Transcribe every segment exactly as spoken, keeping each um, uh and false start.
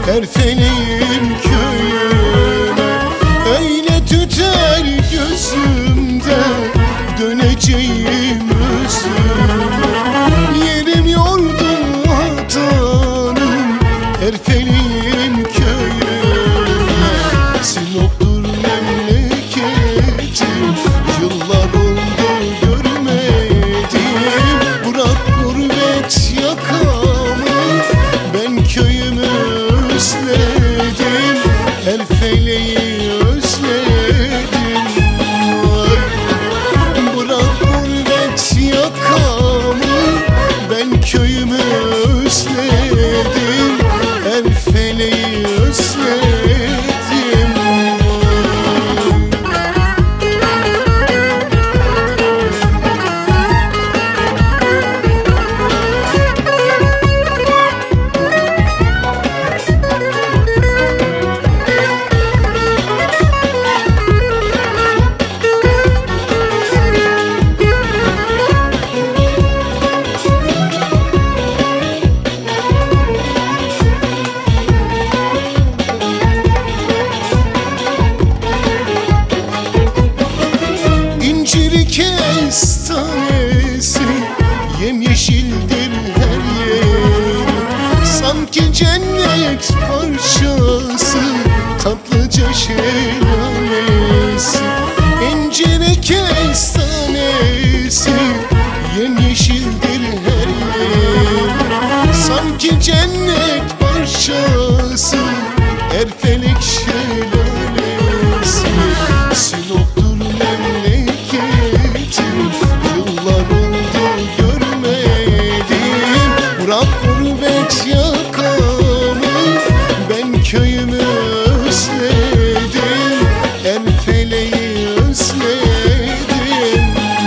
Erfelek'in köyüne. Öyle tüter gözümde döneceğim özüme. Yerim yurdum vatanım Erfelek'in köyüne. Sinop'tur memleketim, yıllar oldu görmedim. Bırak gurbet yakamı, ben köyümü özledim. Erfelek'i özledim. Bırak gurbet yakamı, ben köyümü özledim. Erfelek'i özledim. Kestanesi yemyeşildir her yeri, sanki cennet parçası, tatlıca şelalesi. İnciri kestanesi yemyeşildir her yeri, sanki cennet parçası, Erfelek şelalesi. Sinop'tur memleketim, yıllar oldu görmedim. Bırak gurbet yakamı, ben köyümü özledim. Erfelek'i özledim.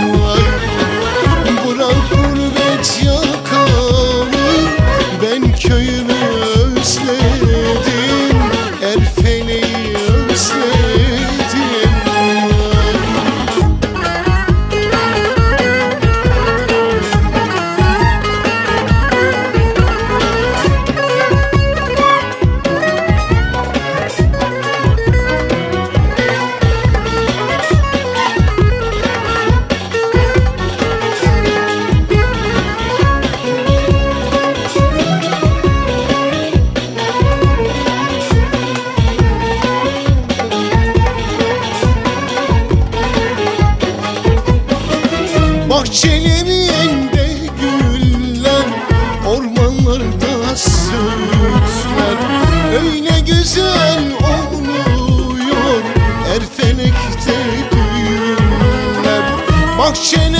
Bırak gurbet yakamı, ben köyümü özledim. Erfelek'i özledim. Bahçelerinde güller, ormanlarda sütler, öyle güzel oluyor Erfelek'te düğünler. Bahçelerinde